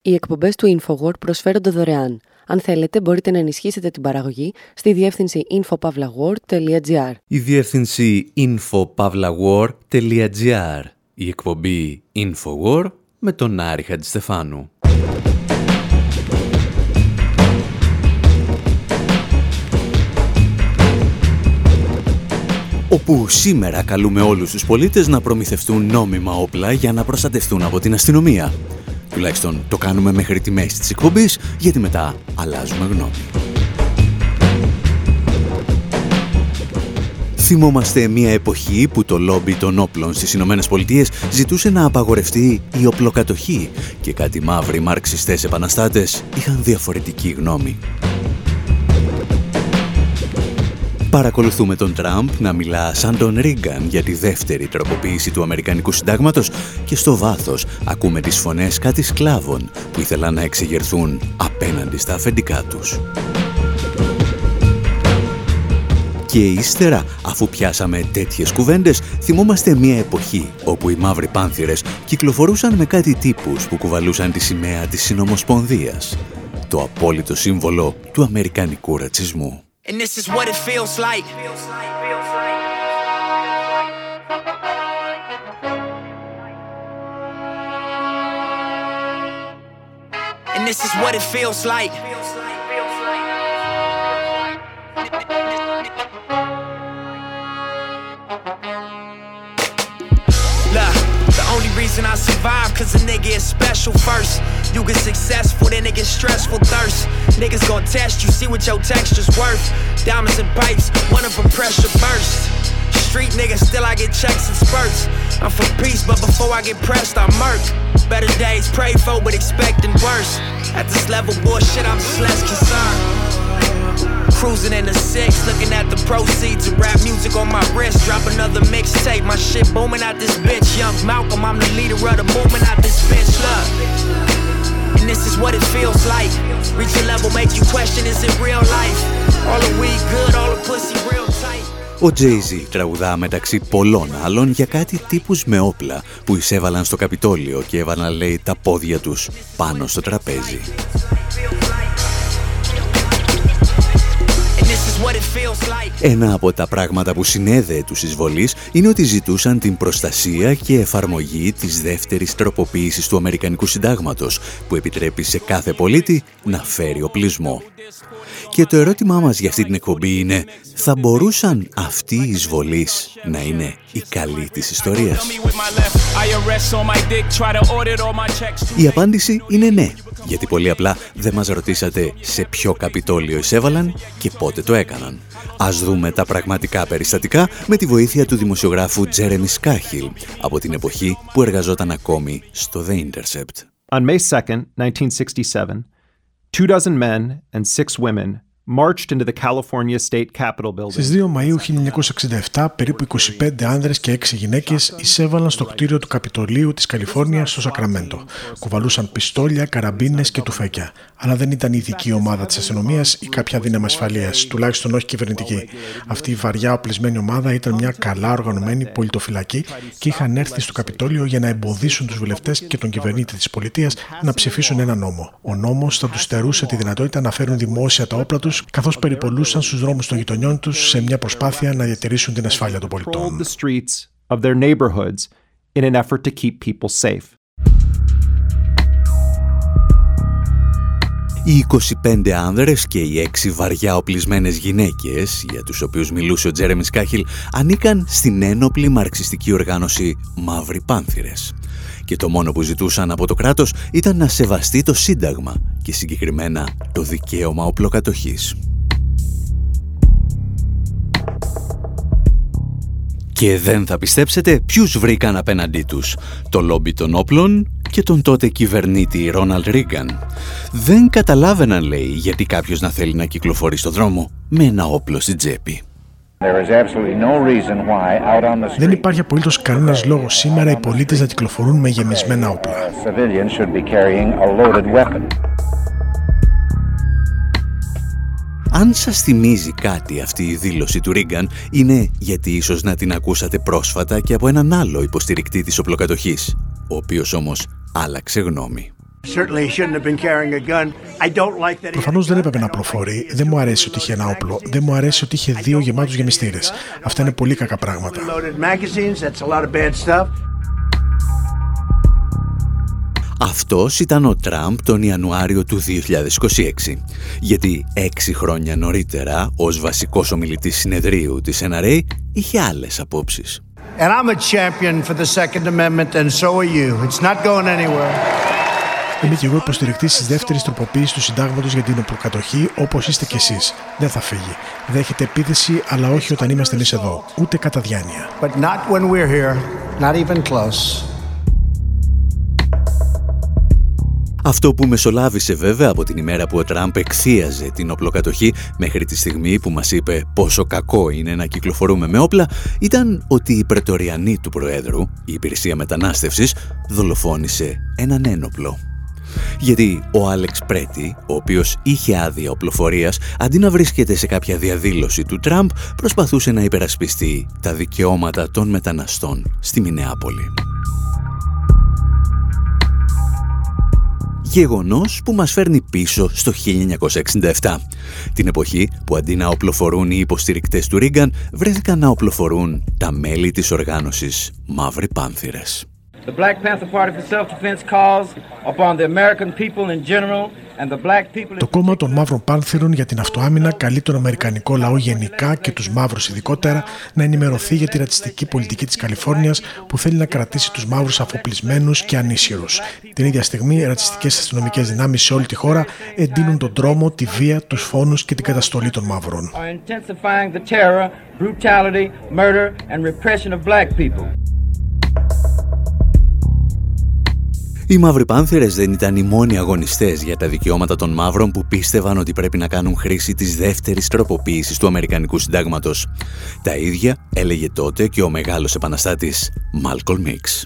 Οι εκπομπές του InfoWar προσφέρονται δωρεάν. Αν θέλετε, μπορείτε να ενισχύσετε την παραγωγή στη διεύθυνση infopavlagor.gr. Η διεύθυνση infopavlagor.gr. Η εκπομπή InfoWar με τον Άρη Χατζηστεφάνου. Όπου σήμερα καλούμε όλους τους πολίτες να προμηθευτούν νόμιμα όπλα για να προστατευτούν από την αστυνομία. Τουλάχιστον το κάνουμε μέχρι τη μέση της εκπομπής, γιατί μετά αλλάζουμε γνώμη. Θυμόμαστε μια εποχή που το λόμπι των όπλων στις Ηνωμένες Πολιτείες ζητούσε να απαγορευτεί η οπλοκατοχή και κάτι μαύροι μαρξιστές επαναστάτες είχαν διαφορετική γνώμη. Παρακολουθούμε τον Τραμπ να μιλά σαν τον Ρίγκαν για τη δεύτερη τροποποίηση του Αμερικανικού Συντάγματος και στο βάθος ακούμε τις φωνές κάτι σκλάβων που ήθελαν να εξεγερθούν απέναντι στα αφεντικά τους. Και ύστερα, αφού πιάσαμε τέτοιες κουβέντες, θυμόμαστε μια εποχή όπου οι μαύροι πάνθυρες κυκλοφορούσαν με κάτι τύπους που κουβαλούσαν τη σημαία της Συνομοσπονδίας, το απόλυτο σύμβολο του αμερικανικού ρατσισμού. And this is what it feels like. And this is what it feels like. Look, the only reason I survive 'cause a nigga is special first. You get successful, then it gets stressful thirst. Niggas gon' test you, see what your texture's worth. Diamonds and pipes, one of them pressure burst. Street niggas, still I get checks and spurts. I'm for peace, but before I get pressed, I murk. Better days prayed for, but expecting worse. At this level, bullshit, I'm just less concerned. Cruising in the six, looking at the proceeds of rap music on my wrist. Drop another mixtape, my shit booming out this bitch. Young Malcolm, I'm the leader of the movement out this bitch. Look. And this is what it feels like. Reach a level, make you question, is it real life? All the weed good, all the pussy real tight. Ο Jay-Z τραγουδά μεταξύ πολλών άλλων για κάτι τύπους με όπλα που εισέβαλαν στο Καπιτόλιο και έβαλαν, λέει, τα πόδια τους πάνω στο τραπέζι. Ένα από τα πράγματα που συνέδεε τους εισβολείς είναι ότι ζητούσαν την προστασία και εφαρμογή της δεύτερης τροποποίησης του Αμερικανικού Συντάγματος, που επιτρέπει σε κάθε πολίτη να φέρει οπλισμό. Και το ερώτημά μας για αυτή την εκπομπή είναι, θα μπορούσαν αυτοί οι εισβολείς να είναι οι καλοί της ιστορίας? Η απάντηση είναι ναι, γιατί πολύ απλά δεν μας ρωτήσατε σε ποιο Καπιτόλιο εισέβαλαν και πότε το έκαναν. Ας δούμε τα πραγματικά περιστατικά με τη βοήθεια του δημοσιογράφου Τζέρεμι Σκάχιλ από την εποχή που εργαζόταν ακόμη στο The Intercept. On May 2nd, 1967, 24 men and 6 women marched into the California State Capitol building. Στις 2 Μαΐου 1967, περίπου 25 άνδρες και 6 γυναίκες εισέβαλαν στο κτίριο του Καπιτολίου της Καλιφόρνιας στο Σακραμέντο. Κουβαλούσαν πιστόλια, καραμπίνες και τουφέκια. Αλλά δεν ήταν η ειδική ομάδα της αστυνομίας ή κάποια δύναμη ασφαλείας, τουλάχιστον όχι κυβερνητική. Αυτή η βαριά οπλισμένη ομάδα ήταν μια καλά οργανωμένη πολιτοφυλακή και είχαν έρθει στο Καπιτόλιο για να εμποδίσουν τους βουλευτές και τον κυβερνήτη της πολιτείας να ψηφίσουν ένα νόμο. Ο νόμος θα τους στερούσε τη δυνατότητα να φέρουν δημόσια τα όπλα τους, καθώς περιπολούσαν στους δρόμους των γειτονιών τους σε μια προσπάθεια να διατηρήσουν την ασφάλεια των πολιτών. Οι 25 άνδρες και οι 6 βαριά οπλισμένες γυναίκες, για τους οποίους μιλούσε ο Τζέρεμι Σκάχιλ, ανήκαν στην ένοπλη μαρξιστική οργάνωση Μαύροι Πάνθυρες. Και το μόνο που ζητούσαν από το κράτος ήταν να σεβαστεί το Σύνταγμα και συγκεκριμένα το δικαίωμα οπλοκατοχής. Και δεν θα πιστέψετε ποιους βρήκαν απέναντί τους. Το λόμπι των όπλων και τον τότε κυβερνήτη Ρόναλντ Ρίγκαν. Δεν καταλάβαιναν, λέει, γιατί κάποιος να θέλει να κυκλοφορεί στο δρόμο με ένα όπλο στην τσέπη. Δεν υπάρχει απολύτως κανένας λόγος σήμερα οι πολίτες να κυκλοφορούν με γεμισμένα όπλα. Αν σας θυμίζει κάτι αυτή η δήλωση του Ρίγκαν, είναι γιατί ίσως να την ακούσατε πρόσφατα και από έναν άλλο υποστηρικτή της οπλοκατοχής, ο οποίος όμως άλλαξε γνώμη. Προφανώς δεν έπρεπε να προφορεί. Δεν μου αρέσει ότι είχε ένα όπλο. Δεν μου αρέσει ότι είχε 2 γεμάτους γεμιστήρες. Αυτά είναι πολύ κακά πράγματα. Αυτός ήταν ο Τραμπ τον Ιανουάριο του 2026, γιατί 6 χρόνια νωρίτερα, ως βασικός ομιλητής συνεδρίου της NRA, είχε άλλες απόψεις. And I'm a champion for the Second Amendment and so are you. It's not going anywhere. Είμαι και εγώ υποστηρικτής της δεύτερης τροποποίησης του συντάγματος για την οπλοκατοχή, όπως είστε κι εσείς. Δεν θα φύγει. Δέχεται επίθεση, αλλά όχι όταν είμαστε εμείς εδώ, ούτε κατά διάνοια. But not when we're here, not even close. Αυτό που μεσολάβησε βέβαια από την ημέρα που ο Τραμπ εκθίαζε την οπλοκατοχή μέχρι τη στιγμή που μας είπε πόσο κακό είναι να κυκλοφορούμε με όπλα ήταν ότι η πρετοριανή του Προέδρου, η Υπηρεσία Μετανάστευσης, δολοφόνησε έναν ένοπλο. Γιατί ο Άλεξ Πρέτι, ο οποίος είχε άδεια οπλοφορίας, αντί να βρίσκεται σε κάποια διαδήλωση του Τραμπ, προσπαθούσε να υπερασπιστεί τα δικαιώματα των μεταναστών στη Μινεάπολη. Γεγονός που μας φέρνει πίσω στο 1967, την εποχή που αντί να οπλοφορούν οι υποστηρικτές του Ρίγκαν, βρέθηκαν να οπλοφορούν τα μέλη της οργάνωσης Μαύροι Πάνθηρες. The Black Panther Party for Self-Defense calls upon the American people in general and the black people. Το κόμμα των Μαύρων Πάνθηρων για την αυτοάμυνα καλεί τον Αμερικανικό λαό γενικά και τους μαύρους ειδικότερα να ενημερωθεί για τη ρατσιστική πολιτική της Καλιφόρνιας που θέλει να κρατήσει τους μαύρους αφοπλισμένους και ανίσχυρους. Την ίδια στιγμή, οι ρατσιστικές αστυνομικές δυνάμεις σε όλη τη χώρα εντείνουν τον τρόμο, τη βία, τους φόνους και την καταστολή των μαύρων. Οι Μαύροι Πάνθηρες δεν ήταν οι μόνοι αγωνιστές για τα δικαιώματα των μαύρων που πίστευαν ότι πρέπει να κάνουν χρήση της δεύτερης τροποποίησης του Αμερικανικού Συντάγματος. Τα ίδια έλεγε τότε και ο μεγάλος επαναστάτης Μάλκολμ X.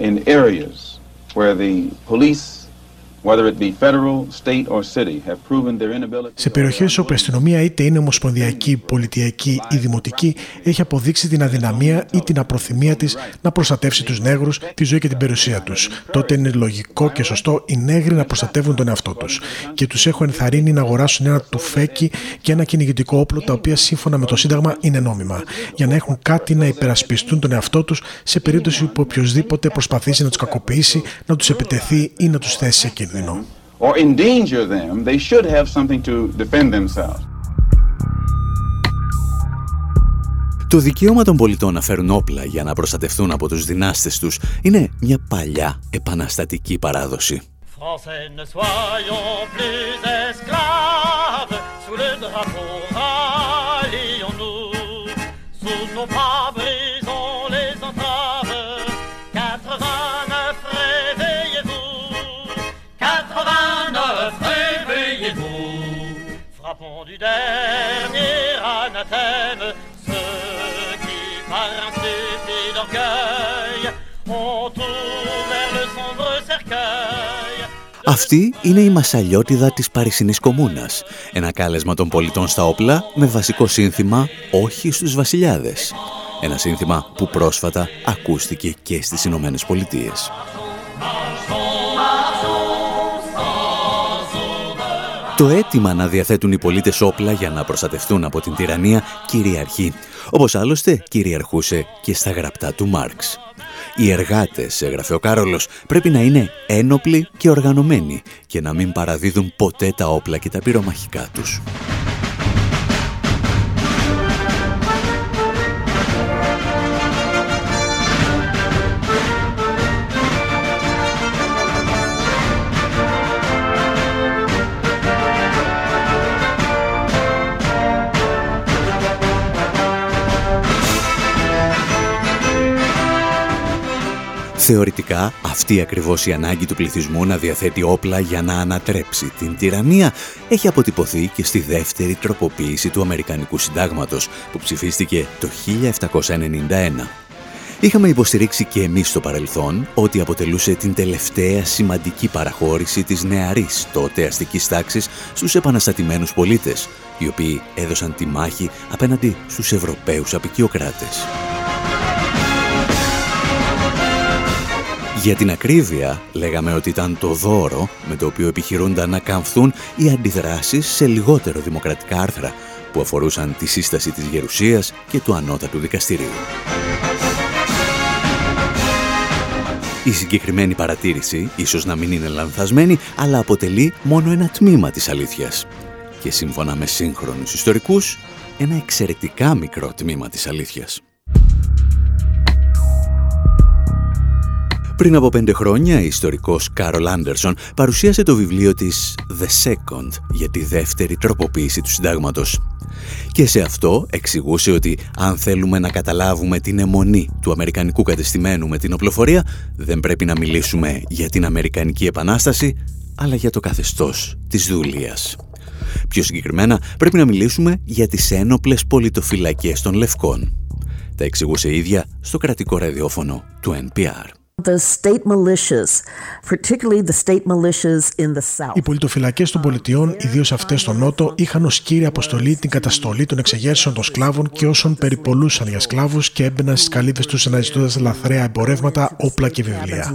Σε περιοχές όπου η αστυνομία είτε είναι ομοσπονδιακή, πολιτιακή ή δημοτική έχει αποδείξει την αδυναμία ή την απροθυμία της να προστατεύσει τους νέγρους, τη ζωή και την περιουσία τους, τότε είναι λογικό και σωστό οι νέγροι να προστατεύουν τον εαυτό τους. Και τους έχω ενθαρρύνει να αγοράσουν ένα τουφέκι και ένα κυνηγητικό όπλο, τα οποία σύμφωνα με το Σύνταγμα είναι νόμιμα, για να έχουν κάτι να υπερασπιστούν τον εαυτό τους σε περίπτωση που οποιοδήποτε προσπαθήσει να τους κακοποιήσει, να τους επιτεθεί ή να τους θέσει σε κίνδυνο. Or endanger them, they should have something to defend themselves. Το δικαίωμα των πολιτών να φέρουν όπλα για να προστατευτούν από τους δυνάστες τους είναι μια παλιά επαναστατική παράδοση. Du dernier anathème, ceux qui par un stupide d'orgueil ont ouvert le sombre cercueil. Αυτή είναι η μασαλιότιδα της Παρισινής Κομμούνας, ένα κάλεσμα των πολιτών στα όπλα με βασικό σύνθημα «Όχι στους βασιλιάδες». Ένα σύνθημα που πρόσφατα ακούστηκε και στις Ηνωμένες Πολιτείες. Το αίτημα να διαθέτουν οι πολίτες όπλα για να προστατευτούν από την τυραννία κυριαρχεί, όπως άλλωστε κυριαρχούσε και στα γραπτά του Μάρξ. Οι εργάτες, έγραφε ο Κάρολος, πρέπει να είναι ένοπλοι και οργανωμένοι και να μην παραδίδουν ποτέ τα όπλα και τα πυρομαχικά τους. Θεωρητικά, αυτή ακριβώς η ανάγκη του πληθυσμού να διαθέτει όπλα για να ανατρέψει την τυραννία έχει αποτυπωθεί και στη δεύτερη τροποποίηση του Αμερικανικού Συντάγματος που ψηφίστηκε το 1791. Είχαμε υποστηρίξει και εμείς στο παρελθόν ότι αποτελούσε την τελευταία σημαντική παραχώρηση της νεαρής τότε αστικής τάξης στους επαναστατημένους πολίτες, οι οποίοι έδωσαν τη μάχη απέναντι στους Ευρωπαίους αποικιοκράτες. Για την ακρίβεια, λέγαμε ότι ήταν το δώρο με το οποίο επιχειρούνταν να καμφθούν οι αντιδράσεις σε λιγότερο δημοκρατικά άρθρα που αφορούσαν τη σύσταση της Γερουσίας και του Ανώτατου Δικαστηρίου. Η συγκεκριμένη παρατήρηση ίσως να μην είναι λανθασμένη, αλλά αποτελεί μόνο ένα τμήμα της αλήθειας. Και σύμφωνα με σύγχρονους ιστορικούς, ένα εξαιρετικά μικρό τμήμα της αλήθειας. Πριν από 5 χρόνια, η ιστορικός Κάρολ Άντερσον παρουσίασε το βιβλίο της «The Second» για τη δεύτερη τροποποίηση του συντάγματος. Και σε αυτό εξηγούσε ότι αν θέλουμε να καταλάβουμε την αιμονή του αμερικανικού κατεστημένου με την οπλοφορία, δεν πρέπει να μιλήσουμε για την Αμερικανική Επανάσταση, αλλά για το καθεστώς της δουλείας. Πιο συγκεκριμένα, πρέπει να μιλήσουμε για τις ένοπλες πολιτοφυλακές των Λευκών. Τα εξηγούσε η ίδια στο κρατικό ραδιόφωνο του NPR. Οι πολιτοφυλακές των πολιτιών, ιδίως αυτές στο Νότο, είχαν ως κύρια αποστολή την καταστολή των εξεγέρσεων των σκλάβων και όσων περιπολούσαν για σκλάβους και έμπαιναν στις καλύβες τους αναζητώντας λαθρέα εμπορεύματα, όπλα και βιβλία.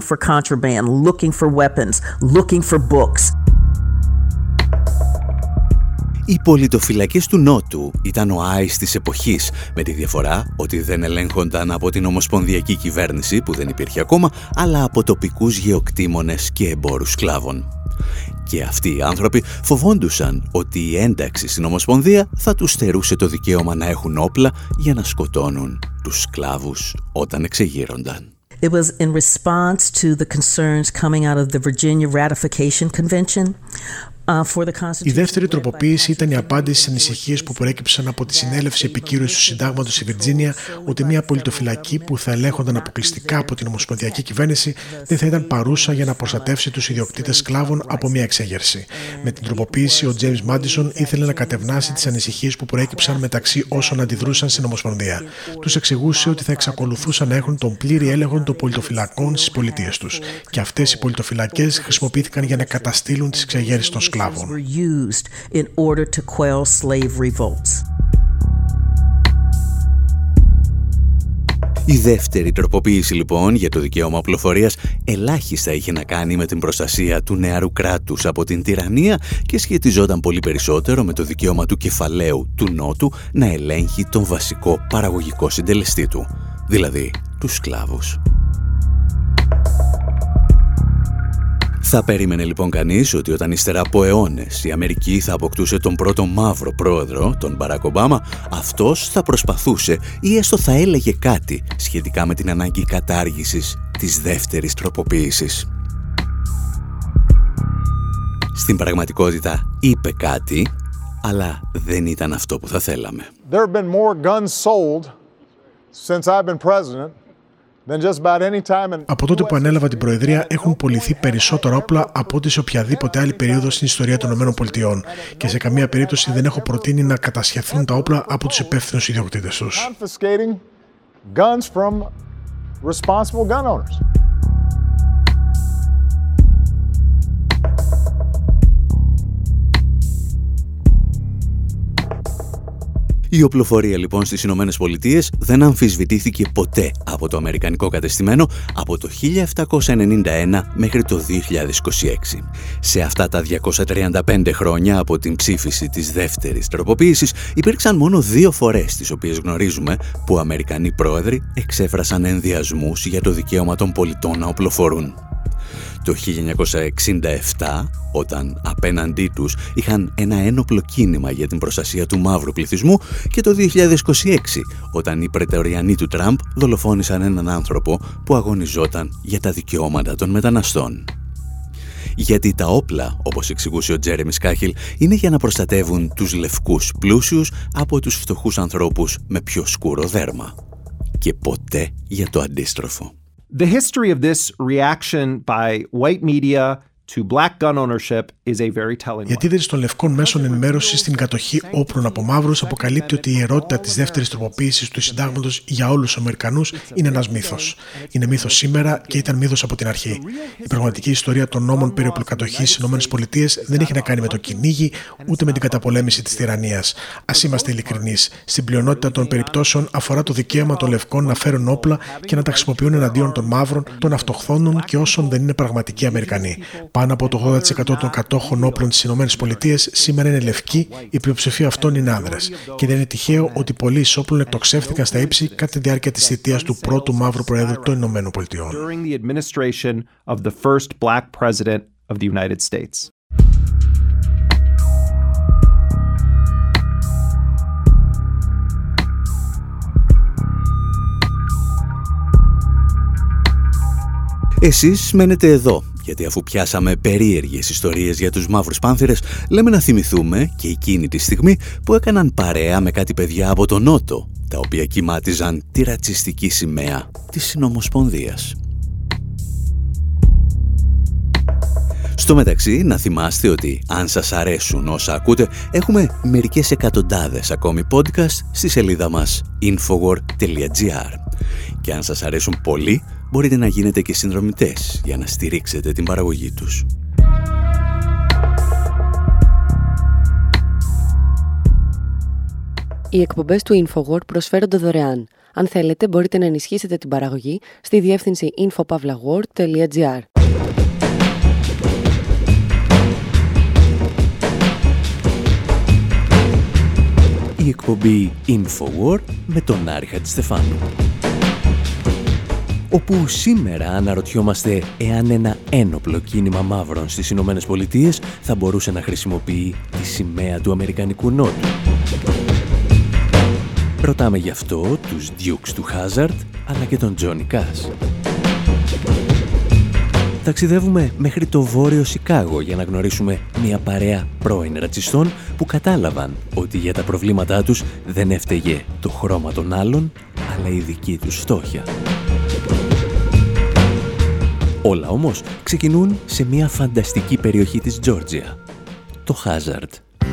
Οι πολιτοφυλακές του Νότου ήταν ο Άις της εποχής, με τη διαφορά ότι δεν ελέγχονταν από την ομοσπονδιακή κυβέρνηση που δεν υπήρχε ακόμα, αλλά από τοπικούς γεωκτήμονες και εμπόρους σκλάβων. Και αυτοί οι άνθρωποι φοβόντουσαν ότι η ένταξη στην Ομοσπονδία θα τους στερούσε το δικαίωμα να έχουν όπλα για να σκοτώνουν τους σκλάβους όταν εξεγείρονταν. It was in response to the concerns coming out of the Virginia Ratification Convention. Η δεύτερη τροποποίηση ήταν η απάντηση στις ανησυχίες που προέκυψαν από τη συνέλευση επικύρωσης του συντάγματος στη Βιρτζίνια ότι μια πολιτοφυλακή που θα ελέγχονταν αποκλειστικά από την ομοσπονδιακή κυβέρνηση δεν θα ήταν παρούσα για να προστατεύσει τους ιδιοκτήτες σκλάβων από μια εξέγερση. Με την τροποποίηση, ο Τζέιμς Μάντισον ήθελε να κατευνάσει τις ανησυχίες που προέκυψαν μεταξύ όσων αντιδρούσαν στην Ομοσπονδία. Τους εξηγούσε ότι θα εξακολουθούσαν να έχουν τον πλήρη έλεγχο των πολιτοφυλακών στις πολιτείες τους. Και αυτές οι πολιτοφυλακές χρησιμοποιήθηκαν για να καταστήλουν τις εξεγέρσεις των σκλάβων. Η δεύτερη τροποποίηση λοιπόν για το δικαίωμα οπλοφορίας ελάχιστα είχε να κάνει με την προστασία του νεαρού κράτους από την τυραννία και σχετιζόταν πολύ περισσότερο με το δικαίωμα του κεφαλαίου του Νότου να ελέγχει τον βασικό παραγωγικό συντελεστή του, δηλαδή τους σκλάβους. Θα περίμενε λοιπόν κανείς ότι όταν ύστερα από αιώνες η Αμερική θα αποκτούσε τον πρώτο μαύρο πρόεδρο, τον Μπαράκ Ομπάμα, αυτός θα προσπαθούσε ή έστω θα έλεγε κάτι σχετικά με την ανάγκη κατάργησης της δεύτερης τροποποίησης. Στην πραγματικότητα είπε κάτι, αλλά δεν ήταν αυτό που θα θέλαμε. There have been more guns sold since I've been president. Από τότε που ανέλαβα την Προεδρία έχουν πωληθεί περισσότερα όπλα από ό,τι σε οποιαδήποτε άλλη περίοδο στην ιστορία των ΗΠΑ και σε καμία περίπτωση δεν έχω προτείνει να κατασχεθούν τα όπλα από τους υπεύθυνους ιδιοκτήτες τους. Η οπλοφορία λοιπόν στις Ηνωμένες Πολιτείες δεν αμφισβητήθηκε ποτέ από το αμερικανικό κατεστημένο από το 1791 μέχρι το 2026. Σε αυτά τα 235 χρόνια από την ψήφιση της δεύτερης τροποποίησης υπήρξαν μόνο 2 φορές τις οποίες γνωρίζουμε που Αμερικανοί πρόεδροι εξέφρασαν ενδιασμούς για το δικαίωμα των πολιτών να οπλοφορούν. Το 1967, όταν απέναντί τους είχαν ένα ένοπλο κίνημα για την προστασία του μαύρου πληθυσμού, και το 2026, όταν οι πρετεωριανοί του Τραμπ δολοφόνησαν έναν άνθρωπο που αγωνιζόταν για τα δικαιώματα των μεταναστών. Γιατί τα όπλα, όπως εξηγούσε ο Τζέρεμι Σκάχιλ, είναι για να προστατεύουν τους λευκούς πλούσιους από τους φτωχούς ανθρώπους με πιο σκούρο δέρμα. Και ποτέ για το αντίστροφο. The history of this reaction by white media to black gun ownership is a very telling one. Η αντίδραση των λευκών μέσων ενημέρωσης στην κατοχή όπλων από μαύρους αποκαλύπτει ότι η ερώτητα της δεύτερης τροποποίησης του συντάγματος για όλους τους Αμερικανούς είναι ένας μύθος. Είναι μύθος σήμερα και ήταν μύθος από την αρχή. Η πραγματική ιστορία των νόμων περί οπλοκατοχής στις ΗΠΑ δεν έχει να κάνει με το κυνήγι ούτε με την καταπολέμηση της τυραννίας. Ας είμαστε ειλικρινείς. Στην πλειονότητα των περιπτώσεων αφορά το δικαίωμα των λευκών να φέρουν όπλα και να τα χρησιμοποιούν εναντίον των μαύρων, των αυτοχθόνων και όσων δεν είναι πραγματικοί Αμερικανοί. Πάνω από το 80% των κατόχων όπλων στις ΗΠΑ σήμερα είναι λευκοί, η πλειοψηφία αυτών είναι άνδρες. Και δεν είναι τυχαίο ότι πολλοί εισόπλων εκτοξεύτηκαν στα ύψη κατά τη διάρκεια της θητείας του πρώτου μαύρου Προέδρου των ΗΠΑ. Εσείς μένετε εδώ, γιατί αφού πιάσαμε περίεργες ιστορίες για τους μαύρους πάνθηρες, λέμε να θυμηθούμε και εκείνη τη στιγμή που έκαναν παρέα με κάτι παιδιά από τον Νότο, τα οποία κυμάτιζαν τη ρατσιστική σημαία της Συνομοσπονδίας. Στο μεταξύ, να θυμάστε ότι αν σας αρέσουν όσα ακούτε, έχουμε μερικές εκατοντάδες ακόμη podcast στη σελίδα μας infowar.gr. Και αν σας αρέσουν πολύ, μπορείτε να γίνετε και συνδρομητές για να στηρίξετε την παραγωγή τους. Οι εκπομπές του InfoWar προσφέρονται δωρεάν. Αν θέλετε, μπορείτε να ενισχύσετε την παραγωγή στη διεύθυνση infopavlagor.gr. Η εκπομπή InfoWar με τον Άρη Χατζηστεφάνου, όπου σήμερα αναρωτιόμαστε εάν ένα ένοπλο κίνημα μαύρων στις Ηνωμένες Πολιτείες θα μπορούσε να χρησιμοποιεί τη σημαία του Αμερικανικού Νότου. Ρωτάμε γι' αυτό τους Dukes του Hazzard, αλλά και τον Johnny Cash. Ταξιδεύουμε μέχρι το βόρειο Σικάγο για να γνωρίσουμε μια παρέα πρώην ρατσιστών που κατάλαβαν ότι για τα προβλήματά τους δεν έφταιγε το χρώμα των άλλων, αλλά η δική τους φτώχεια. Όλα όμως ξεκινούν σε μια φανταστική περιοχή της Τζόρτζια, το Hazzard.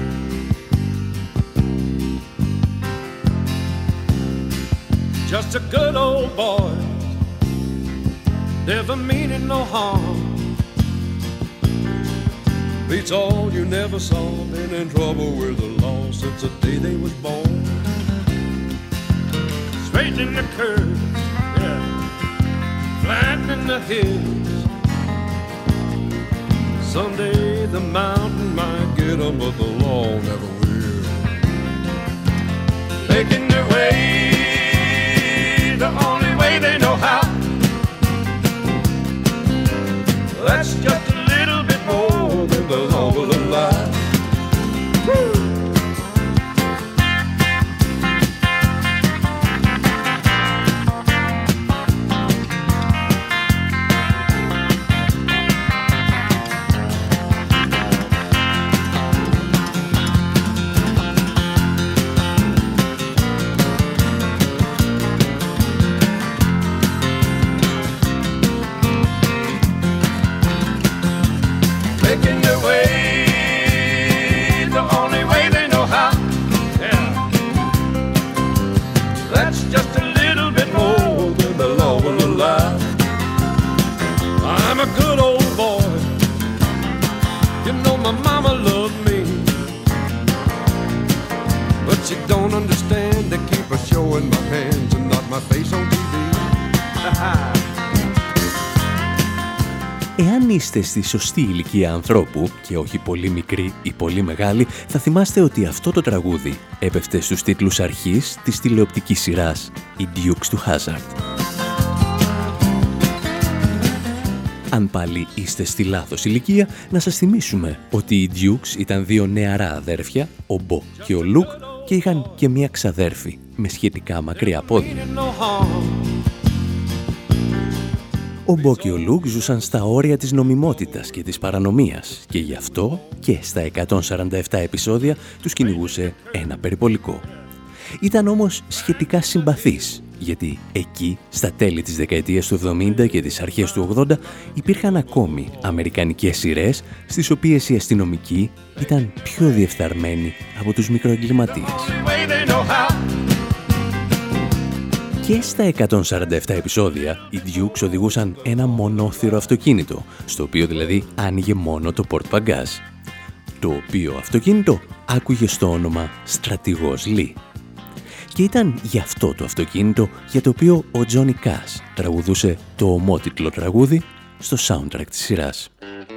Just a good old boy, never meaning no harm. Beats all you never saw, been in trouble with the law since the day they was born. Straightening the curves, yeah, flattening the hills. Someday the mountain might get 'em, but the law never will. Making their way the only way they know how. That's just a little bit more than the law will allow. Woo! Εάν είστε στη σωστή ηλικία ανθρώπου και όχι πολύ μικρή ή πολύ μεγάλη, θα θυμάστε ότι αυτό το τραγούδι έπεφτε στους τίτλους αρχής της τηλεοπτικής σειράς «Οι Dukes του Hazzard». Αν πάλι είστε στη λάθος ηλικία, να σας θυμίσουμε ότι οι Dukes ήταν δύο νεαρά αδέρφια, ο Μπο και ο Λουκ, και είχαν και μία ξαδέρφη με σχετικά μακριά πόδια. Ο Μπο και ο Λουκ ζούσαν στα όρια της νομιμότητας και της παρανομίας και γι' αυτό και στα 147 επεισόδια τους κυνηγούσε ένα περιπολικό. Ήταν όμως σχετικά συμπαθείς γιατί εκεί, στα τέλη της δεκαετίας του 70 και τις αρχές του 80, υπήρχαν ακόμη αμερικανικές σειρές, στις οποίες οι αστυνομικοί ήταν πιο διεφθαρμένοι από τους μικροεγκληματίες. Και στα 147 επεισόδια, οι Dukes οδηγούσαν ένα μονόθυρο αυτοκίνητο, στο οποίο δηλαδή άνοιγε μόνο το πορτμπαγκάζ. Το οποίο αυτοκίνητο άκουγε στο όνομα Στρατηγός Λι. Και ήταν γι' αυτό το αυτοκίνητο για το οποίο ο Johnny Cash τραγουδούσε το ομότιτλο τραγούδι στο soundtrack της σειράς.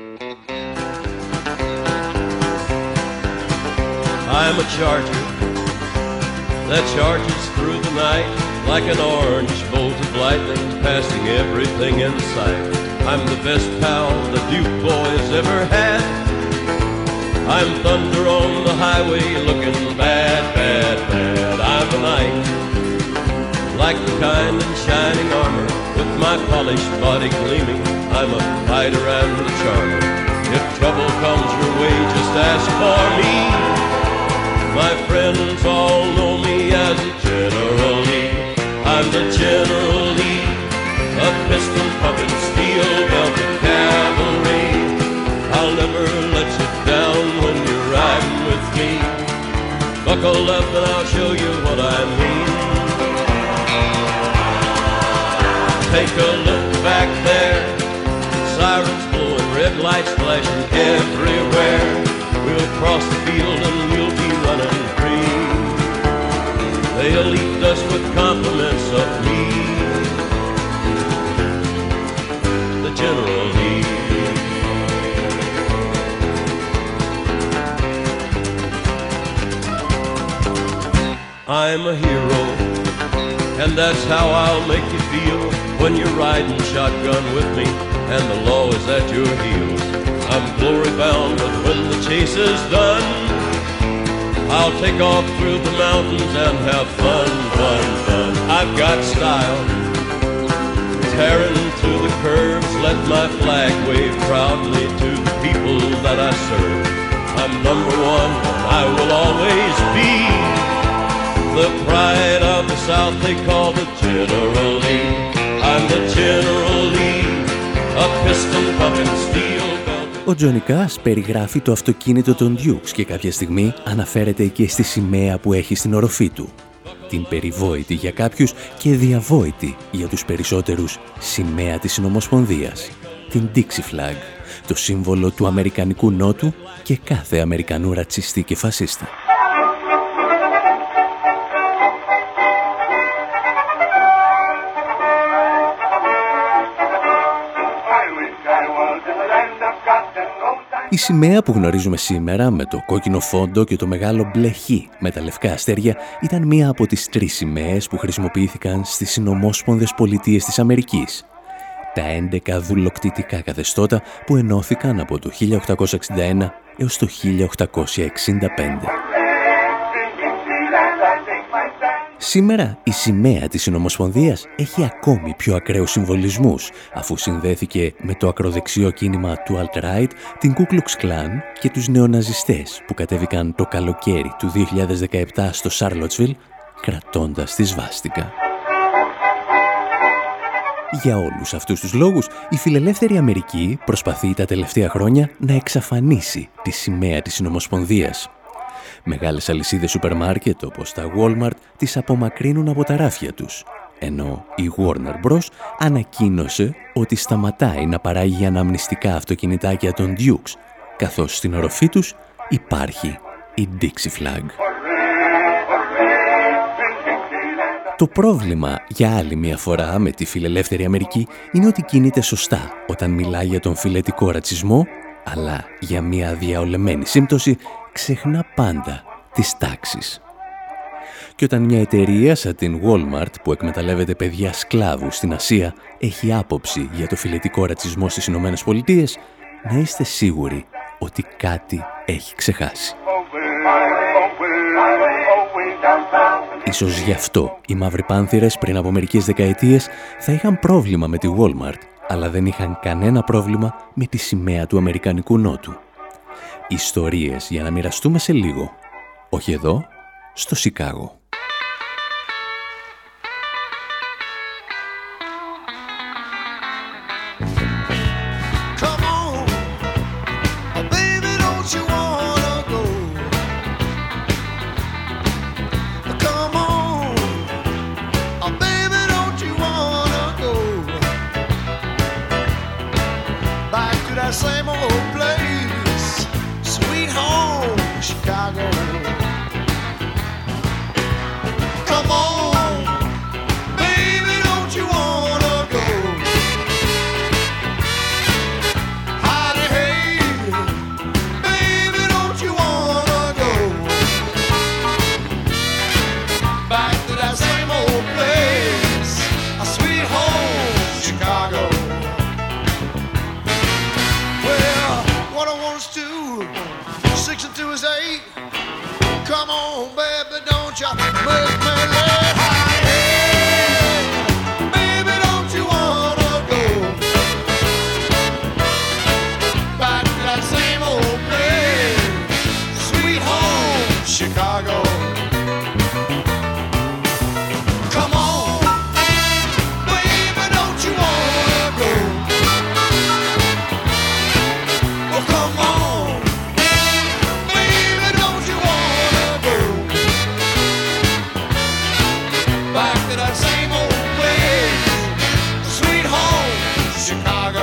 I'm a charger that charges through the night like an orange bolt of lightning passing everything in sight. I'm the best pal the Duke boys ever had. I'm thunder on the highway looking bad, bad, bad. I'm a knight, like the kind in shining armor, with my polished body gleaming. I'm a fighter and a charmer. If trouble comes your way, just ask for me. My friends all know me as a General Lee. I'm the General Lee, a pistol-pumping, steel-belted cavalry. I'll never let you down when you're riding with me. Buckle up and I'll show you what I mean. Take a look back there, sirens blowing, red lights flashing everywhere. We'll cross the field and we'll be running free. They'll eat us with compliments of me, the General Lee. I'm a hero, and that's how I'll make you feel when you're riding shotgun with me and the law is at your heels. I'm glory bound, but when the chase is done, I'll take off through the mountains and have fun, fun, fun. I've got style, tearing through the curves, let my flag wave proudly to the people that I serve. I'm number one, and I will always be the pride of the South they call the General Lee. I'm the General Lee, a pistol-pumping steel. Ο Johnny Cash περιγράφει το αυτοκίνητο των Dukes και κάποια στιγμή αναφέρεται και στη σημαία που έχει στην οροφή του. Την περιβόητη για κάποιους και διαβόητη για τους περισσότερους σημαία της Συνομοσπονδίας. Την Dixie Flag, το σύμβολο του Αμερικανικού Νότου και κάθε Αμερικανού ρατσιστή και φασίστα. Η σημαία που γνωρίζουμε σήμερα με το κόκκινο φόντο και το μεγάλο μπλε χ με τα λευκά αστέρια ήταν μία από τις 3 σημαίες που χρησιμοποιήθηκαν στις Συνομόσπονδες Πολιτείες της Αμερικής. Τα 11 δουλοκτητικά καθεστώτα που ενώθηκαν από το 1861 έως το 1865. Σήμερα η σημαία της Συνομοσπονδίας έχει ακόμη πιο ακραίους συμβολισμούς, αφού συνδέθηκε με το ακροδεξιό κίνημα του Alt-Right, την Ku Klux Klan και τους νεοναζιστές που κατέβηκαν το καλοκαίρι του 2017 στο Σάρλοτσβιλ, κρατώντας τη σβάστικα. Για όλους αυτούς τους λόγους, η φιλελεύθερη Αμερική προσπαθεί τα τελευταία χρόνια να εξαφανίσει τη σημαία της Συνομοσπονδίας. Μεγάλες αλυσίδες σούπερ μάρκετ όπως τα Walmart τις απομακρύνουν από τα ράφια τους, ενώ η Warner Bros. Ανακοίνωσε ότι σταματάει να παράγει αναμνηστικά αυτοκινητάκια των Dukes, καθώς στην οροφή τους υπάρχει η Dixie Flag. Το πρόβλημα για άλλη μια φορά με τη φιλελεύθερη Αμερική είναι ότι κινείται σωστά όταν μιλάει για τον φιλετικό ρατσισμό, αλλά για μια διαολεμένη σύμπτωση ξεχνά πάντα τις τάξεις. Και όταν μια εταιρεία σαν την Walmart που εκμεταλλεύεται παιδιά σκλάβους στην Ασία έχει άποψη για το φιλετικό ρατσισμό στις Ηνωμένες Πολιτείες, να είστε σίγουροι ότι κάτι έχει ξεχάσει. Ίσως γι' αυτό οι μαύροι πάνθηρες πριν από μερικές δεκαετίες θα είχαν πρόβλημα με τη Walmart, αλλά δεν είχαν κανένα πρόβλημα με τη σημαία του Αμερικανικού Νότου. Ιστορίες για να μοιραστούμε σε λίγο. Όχι εδώ, στο Σικάγο. 6 and 2 is 8. Come on, baby, don't you make me late. Hey, baby, don't you wanna go back to that same old place, sweet home, Chicago. Come on, baby, don't you wanna go? Oh, come on, baby, don't you wanna go back to that same old place, sweet home, Chicago.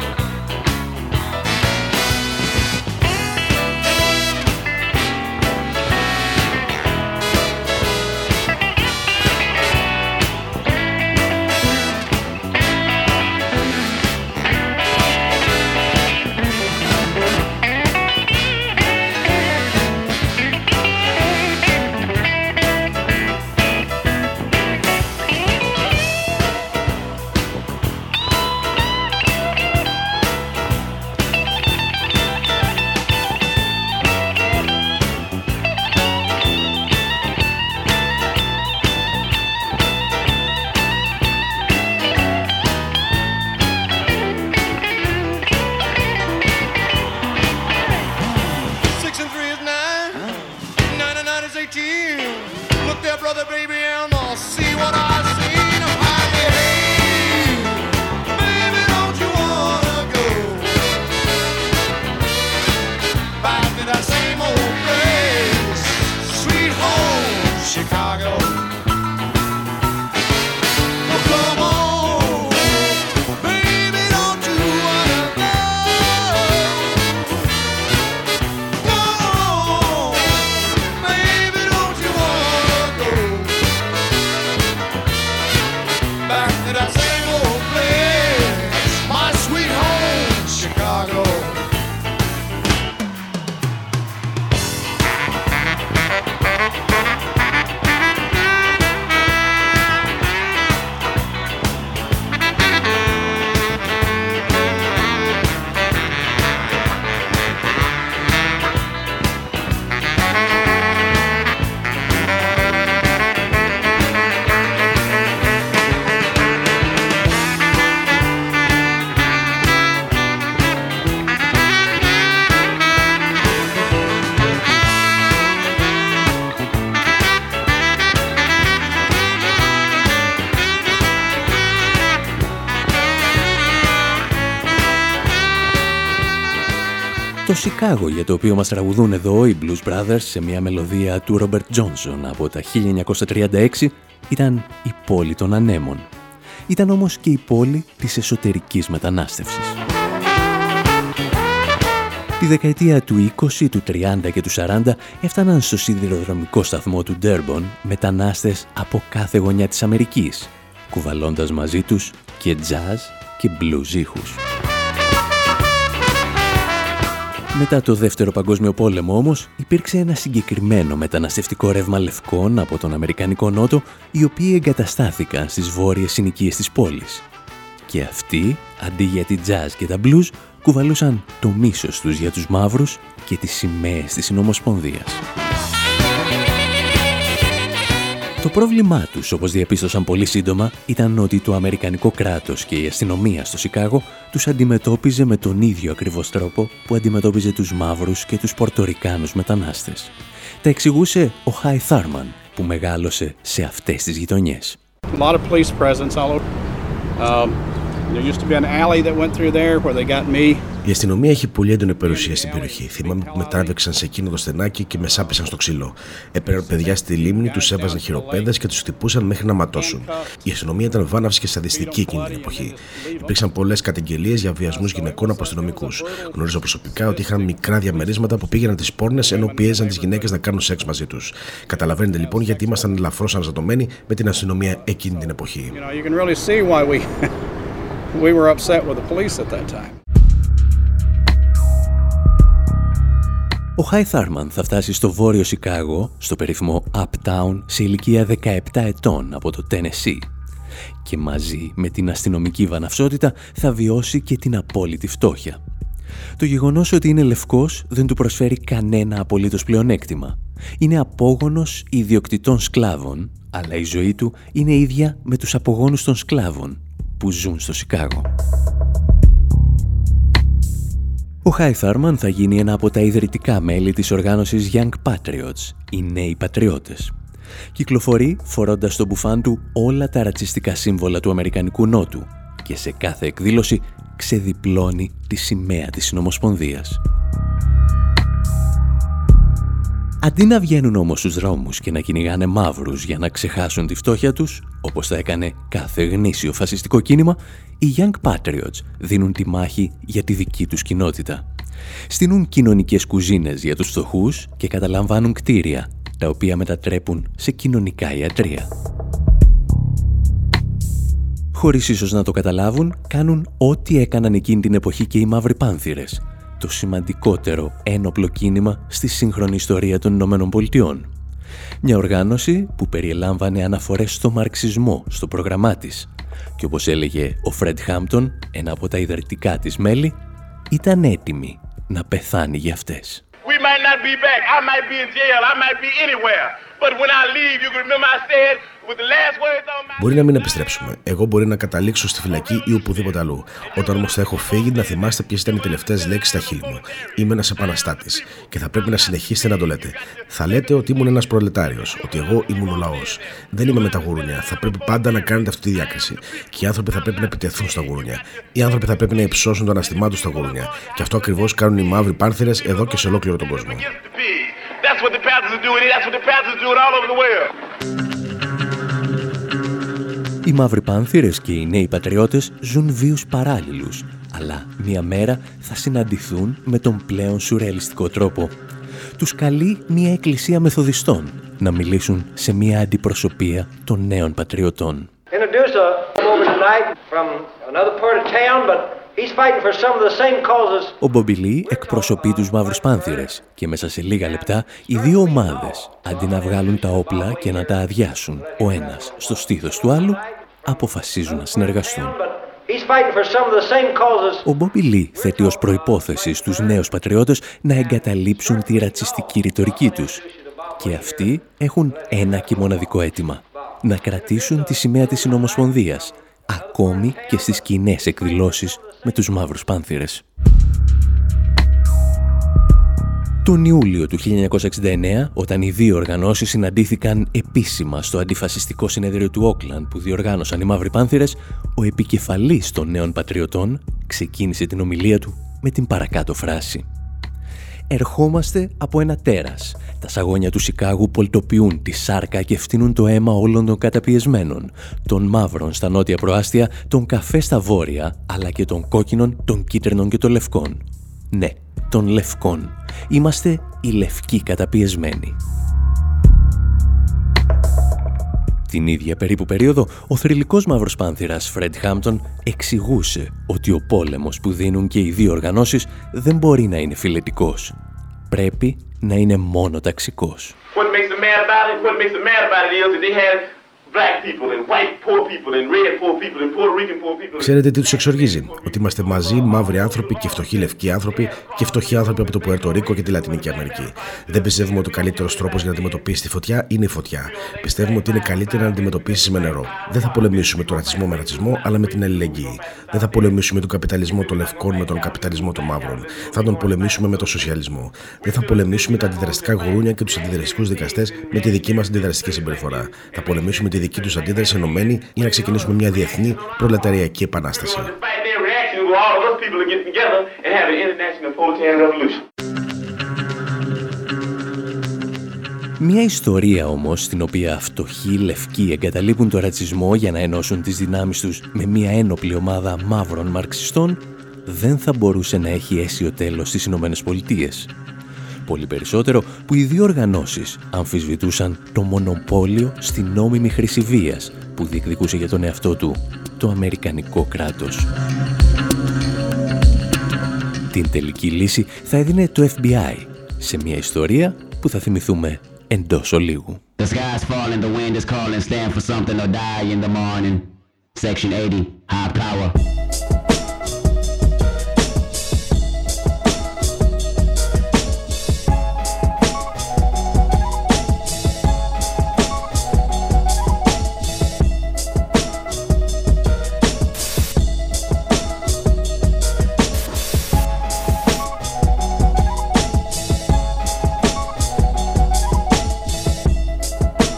Το Σικάγο, για το οποίο μας τραγουδούν εδώ οι Blues Brothers σε μια μελωδία του Robert Johnson από τα 1936, ήταν η πόλη των ανέμων. Ήταν όμως και η πόλη της εσωτερικής μετανάστευσης. Τη δεκαετία του 20, του 30 και του 40 έφταναν στο σιδηροδρομικό σταθμό του Dearborn μετανάστες από κάθε γωνιά της Αμερικής, κουβαλώντας μαζί τους και jazz και blues ήχους. Μετά το Δεύτερο Παγκόσμιο Πόλεμο όμως υπήρξε ένα συγκεκριμένο μεταναστευτικό ρεύμα λευκών από τον Αμερικανικό Νότο, οι οποίοι εγκαταστάθηκαν στις βόρειες συνοικίες της πόλης. Και αυτοί, αντί για τη jazz και τα blues, κουβαλούσαν το μίσος τους για τους μαύρους και τις σημαίες της Συνομοσπονδίας. Το πρόβλημά τους, όπως διαπίστωσαν πολύ σύντομα, ήταν ότι το Αμερικανικό κράτος και η αστυνομία στο Σικάγο τους αντιμετώπιζε με τον ίδιο ακριβώς τρόπο που αντιμετώπιζε τους μαύρους και τους Πορτορικάνους μετανάστες. Τα εξηγούσε ο Χάι Θάρμαν, που μεγάλωσε σε αυτές τις γειτονιές. Η αστυνομία έχει πολύ έντονη περιουσία στην περιοχή. Θυμάμαι που με τράβηξαν σε εκείνο το στενάκι και με σάπισαν στο ξύλο. Έπαιρναν παιδιά στη λίμνη, τους έβαζαν χειροπέδες και τους χτυπούσαν μέχρι να ματώσουν. Η αστυνομία ήταν βάναυση και σαδιστική εκείνη την εποχή. Υπήρξαν πολλές καταγγελίες για βιασμούς γυναικών από αστυνομικούς. Γνωρίζω προσωπικά ότι είχαν μικρά διαμερίσματα που πήγαιναν τις πόρνες ενώ πιέζαν τις γυναίκες να κάνουν σεξ μαζί τους. Καταλαβαίνετε λοιπόν γιατί ήμασταν ελαφρώς αναζατωμένοι με την αστυνομία εκείνη την εποχή. We were upset with the police at that time. Ο Χάι Θάρμαν θα φτάσει στο βόρειο Σικάγο, στο περίφημο Uptown, σε ηλικία 17 ετών από το Tennessee. Και μαζί με την αστυνομική βαναυσότητα θα βιώσει και την απόλυτη φτώχεια. Το γεγονός ότι είναι λευκός δεν του προσφέρει κανένα απολύτως πλεονέκτημα. Είναι απόγονος ιδιοκτητών σκλάβων, αλλά η ζωή του είναι ίδια με τους απογόνους των σκλάβων που ζουν στο Σικάγο. Ο Χάι Θάρμαν θα γίνει ένα από τα ιδρυτικά μέλη της οργάνωσης Young Patriots, οι νέοι πατριώτες. Κυκλοφορεί φορώντας στο μπουφάν του όλα τα ρατσιστικά σύμβολα του Αμερικανικού Νότου και σε κάθε εκδήλωση ξεδιπλώνει τη σημαία της Συνομοσπονδίας. Αντί να βγαίνουν όμως στους δρόμους και να κυνηγάνε μαύρους για να ξεχάσουν τη φτώχεια τους, όπως θα έκανε κάθε γνήσιο φασιστικό κίνημα, οι Young Patriots δίνουν τη μάχη για τη δική τους κοινότητα. Στείνουν κοινωνικές κουζίνες για τους φτωχούς και καταλαμβάνουν κτίρια, τα οποία μετατρέπουν σε κοινωνικά ιατρεία. Χωρίς ίσως να το καταλάβουν, κάνουν ό,τι έκαναν εκείνη την εποχή και οι Μαύροι Πάνθηρες, το σημαντικότερο ένοπλο κίνημα στη σύγχρονη ιστορία των Ηνωμένων Πολιτειών. Μια οργάνωση που περιελάμβανε αναφορές στο μαρξισμό στο πρόγραμμά της και, όπως έλεγε ο Φρεντ Χάμπτον, ένα από τα ιδρυτικά της μέλη, ήταν έτοιμη να πεθάνει για αυτές. We might not be back. I might be in jail. I might be anywhere. But when I leave, you can remember I said with the last words on my... Μπορεί να μην επιστρέψουμε. Εγώ μπορεί να καταλήξω στη φυλακή ή οπουδήποτε αλλού. Όταν όμως θα έχω φύγει, να θυμάστε ποιες ήταν οι τελευταίες λέξεις στα χείλη μου. Είμαι ένας επαναστάτης. Και θα πρέπει να συνεχίσετε να το λέτε. Θα λέτε ότι ήμουν ένας προλετάριος. Ότι εγώ ήμουν ο λαός. Δεν είμαι με τα γουρούνια. Θα πρέπει πάντα να κάνετε αυτή τη διάκριση. Και οι άνθρωποι θα πρέπει να επιτεθούν στα γουρούνια. Οι άνθρωποι θα πρέπει να υψώσουν το αναστημά τους στα γουρούνια. Και αυτό ακριβώς κάνουν οι Μαύροι Πάνθηρες εδώ και σε ολόκληρο τον κόσμο. That's what the Panthers are doing. That's what the Panthers are doing all over the world. Οι Μαύροι Πάνθηρες και οι νέοι πατριώτες ζουν βίους παράλληλους, αλλά μία μέρα θα συναντηθούν με τον πλέον σουρεαλιστικό τρόπο. Τους καλεί μία εκκλησία μεθοδιστών να μιλήσουν σε μία αντιπροσωπεία των νέων πατριωτών. Ο Μπομπι Λί εκπροσωπεί τους Μαύρους Πάνθηρες και μέσα σε λίγα λεπτά οι δύο ομάδες, αντί να βγάλουν τα όπλα και να τα αδειάσουν ο ένας στο στήθος του άλλου, αποφασίζουν να συνεργαστούν. Ο Μπομπι Λί θέτει ως προϋπόθεση στους νέους πατριώτες να εγκαταλείψουν τη ρατσιστική ρητορική τους. Και αυτοί έχουν ένα και μοναδικό αίτημα: να κρατήσουν τη σημαία της Συνομοσπονδίας, ακόμη και στις κοινές εκδηλώσεις με τους Μαύρους Πάνθηρες. Τον Ιούλιο του 1969, όταν οι δύο οργανώσεις συναντήθηκαν επίσημα στο αντιφασιστικό συνέδριο του Όκλαντ που διοργάνωσαν οι Μαύροι Πάνθηρες, ο επικεφαλής των νέων πατριωτών ξεκίνησε την ομιλία του με την παρακάτω φράση: «Ερχόμαστε από ένα τέρας. Τα σαγόνια του Σικάγου πολτοποιούν τη σάρκα και φτύνουν το αίμα όλων των καταπιεσμένων, των μαύρων στα νότια προάστια, των καφέ στα βόρεια, αλλά και των κόκκινων, των κίτρινων και των λευκών. Ναι, των λευκών. Είμαστε οι λευκοί καταπιεσμένοι». Την ίδια περίπου περίοδο, ο θρυλικός Μαύρος Πάνθηρας Φρεντ Χάμπτον εξηγούσε ότι ο πόλεμος που δίνουν και οι δύο οργανώσεις δεν μπορεί να είναι φιλετικός. Πρέπει να είναι μόνο ταξικός. Ξέρετε τι τους εξοργίζει? Ότι είμαστε μαζί μαύροι άνθρωποι και φτωχοί λευκοί άνθρωποι και φτωχοί άνθρωποι από το Πουέρτο Ρίκο και τη Λατινική Αμερική. Δεν πιστεύουμε ότι ο καλύτερος τρόπος για να αντιμετωπίσεις τη φωτιά είναι η φωτιά. Πιστεύουμε ότι είναι καλύτερα να αντιμετωπίσεις με νερό. Δεν θα πολεμήσουμε τον ρατσισμό με ρατσισμό, αλλά με την αλληλεγγύη. Δεν θα πολεμήσουμε τον καπιταλισμό των λευκών με τον καπιταλισμό των μαύρων. Θα τον πολεμήσουμε με τον σοσιαλισμό. Δεν θα πολεμήσουμε τα αντιδραστικά γουρούνια και τους αντιδραστικούς δικαστές με τη δική μας αντιδραστική συμπεριφορά. Θα πολεμήσουμε τη δική τους αντίδραση ενωμένη για να ξεκινήσουμε μια διεθνή προλεταριακή επανάσταση. Μια ιστορία όμως στην οποία φτωχοί λευκοί εγκαταλείπουν το ρατσισμό για να ενώσουν τις δυνάμεις τους με μια ένοπλη ομάδα μαύρων μαρξιστών δεν θα μπορούσε να έχει αίσιο τέλος στις Ηνωμένες Πολιτείες. Πολύ περισσότερο που οι δύο οργανώσεις αμφισβητούσαν το μονοπόλιο στην νόμιμη χρήση βίας που διεκδικούσε για τον εαυτό του το Αμερικανικό κράτος. Την τελική λύση θα έδινε το FBI σε μια ιστορία που θα θυμηθούμε εντός ολίγου. The sky's falling, the wind is calling, stand for something or die in the morning. Section 80, high power.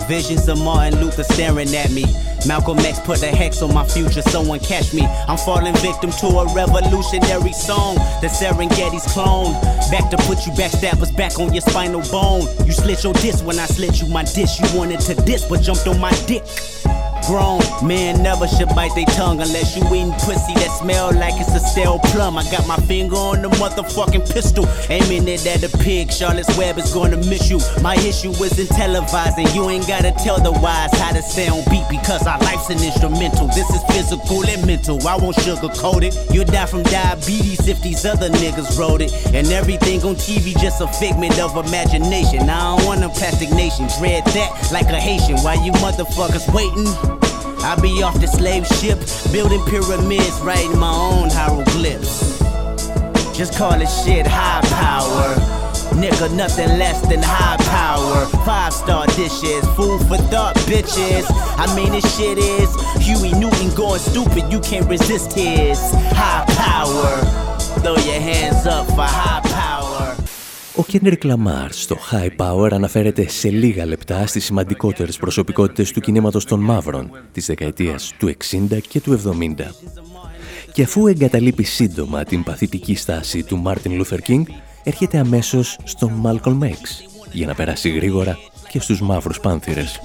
Visions of Martin Luther staring at me. Malcolm X put a hex on my future, someone catch me. I'm falling victim to a revolutionary song. The Serengeti's clone. Back to put you backstabbers back on your spinal bone. You slit your disc when I slit you my dish. You wanted to diss but jumped on my dick. Grown men never should bite their tongue unless you eating pussy that smell like it's a stale plum. I got my finger on the motherfucking pistol, aiming it at the pig. Charlotte's Web is gonna miss you. My issue isn't televised, and you ain't gotta tell the wise how to stay on beat because our life's an instrumental. This is physical and mental. I won't sugarcoat it. You'll die from diabetes if these other niggas wrote it. And everything on TV just a figment of imagination. I don't want a plastic nation. Dread that like a Haitian. While you motherfuckers waiting, I'll be off the slave ship, building pyramids, writing my own hieroglyphs. Just call it shit high power. Nigga, nothing less than high power. 5-star dishes, food for thought, bitches. I mean, this shit is Huey Newton going stupid. You can't resist his high power. Throw your hands up for high power. Ο Kendrick Lamar στο High Power αναφέρεται σε λίγα λεπτά στις σημαντικότερες προσωπικότητες του κινήματος των μαύρων της δεκαετίας του 60 και του 70. Και αφού εγκαταλείπει σύντομα την παθητική στάση του Martin Luther King, έρχεται αμέσως στον Malcolm X για να περάσει γρήγορα και στους μαύρους πάνθυρες.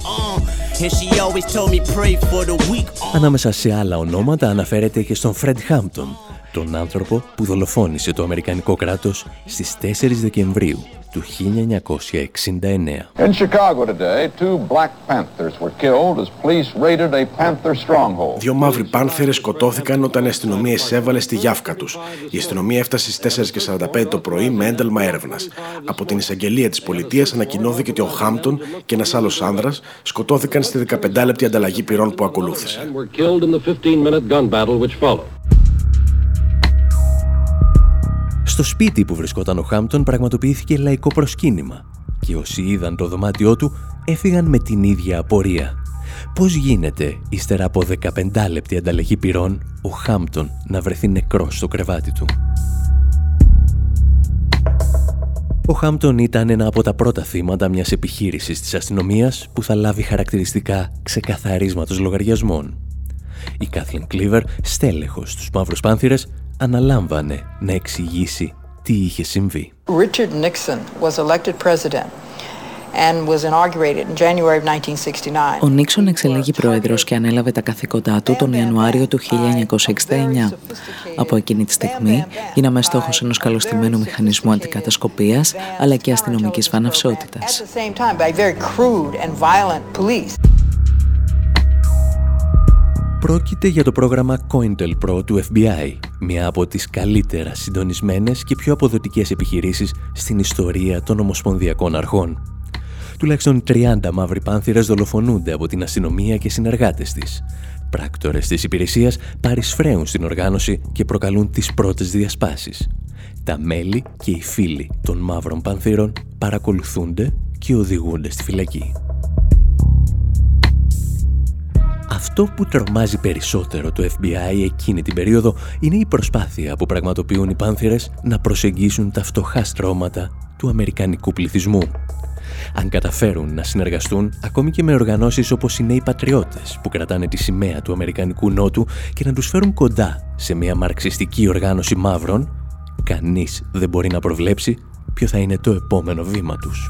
Ανάμεσα σε άλλα ονόματα αναφέρεται και στον Fred Hampton, τον άνθρωπο που δολοφόνησε το Αμερικανικό κράτος στις 4 Δεκεμβρίου του 1969. In Chicago today, 2 Black Panthers were killed as police raided a Panther stronghold. 2 μαύροι πάνθερες σκοτώθηκαν όταν η αστυνομία εισέβαλε στη Γιάφκα τους. Η αστυνομία έφτασε στις 4:45 το πρωί με ένταλμα έρευνας. Από την εισαγγελία της πολιτείας ανακοινώθηκε ότι ο Χάμπτον και ένας άλλος άνδρας σκοτώθηκαν στη 15λεπτη ανταλλαγή πυρών που ακολούθησε. Στο σπίτι που βρισκόταν ο Χάμπτον πραγματοποιήθηκε λαϊκό προσκύνημα και όσοι είδαν το δωμάτιό του έφυγαν με την ίδια απορία. Πώς γίνεται, ύστερα από 15λεπτη ανταλλαγή πυρών, ο Χάμπτον να βρεθεί νεκρός στο κρεβάτι του? Ο Χάμπτον ήταν ένα από τα πρώτα θύματα μιας επιχείρησης της αστυνομίας που θα λάβει χαρακτηριστικά ξεκαθαρίσματος λογαριασμών. Η Κάθλιν Κλίβερ, στέλεχος στους Μαύρους Πάνθυρες, αναλάμβανε να εξηγήσει τι είχε συμβεί. Richard Nixon was elected president and was inaugurated in January of 1969. Ο Νίξον εξελέγει πρόεδρος και ανέλαβε τα καθήκοντά του τον Ιανουάριο του 1969. Από εκείνη τη στιγμή γίναμε στόχος ενός καλωστημένου μηχανισμού αντικατασκοπίας αλλά και αστυνομικής βαναυσότητας. Πρόκειται για το πρόγραμμα COINTELPRO του FBI, μια από τις καλύτερα συντονισμένες και πιο αποδοτικές επιχειρήσεις στην ιστορία των ομοσπονδιακών αρχών. Τουλάχιστον 30 μαύροι πάνθυρες δολοφονούνται από την αστυνομία και συνεργάτες της. Πράκτορες της υπηρεσίας παρισφραίουν στην οργάνωση και προκαλούν τις πρώτες διασπάσεις. Τα μέλη και οι φίλοι των μαύρων πανθύρων παρακολουθούνται και οδηγούνται στη φυλακή. Αυτό που τρομάζει περισσότερο το FBI εκείνη την περίοδο είναι η προσπάθεια που πραγματοποιούν οι πάνθυρες να προσεγγίσουν τα φτωχά στρώματα του αμερικανικού πληθυσμού. Αν καταφέρουν να συνεργαστούν ακόμη και με οργανώσεις όπως οι Νέοι Πατριώτες που κρατάνε τη σημαία του Αμερικανικού Νότου και να τους φέρουν κοντά σε μια μαρξιστική οργάνωση μαύρων, κανείς δεν μπορεί να προβλέψει ποιο θα είναι το επόμενο βήμα τους.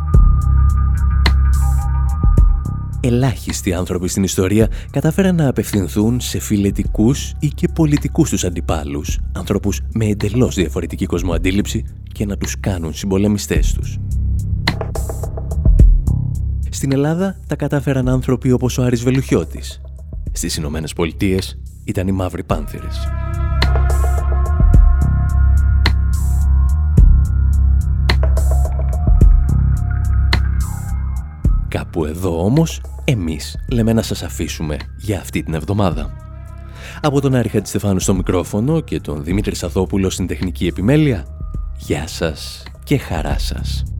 Ελάχιστοι άνθρωποι στην ιστορία κατάφεραν να απευθυνθούν σε φιλετικούς ή και πολιτικούς τους αντιπάλους, ανθρώπους με εντελώς διαφορετική κοσμοαντίληψη, και να τους κάνουν συμπολεμιστές τους. Στην Ελλάδα τα κατάφεραν άνθρωποι όπως ο Άρης Βελουχιώτης. Στις Ηνωμένες Πολιτείες ήταν οι Μαύροι Πάνθυρες. Κάπου εδώ όμως, εμείς λέμε να σας αφήσουμε για αυτή την εβδομάδα. Από τον Άρη Χατζηστεφάνου στο μικρόφωνο και τον Δημήτρη Σαδόπουλο στην τεχνική επιμέλεια, γεια σας και χαρά σας.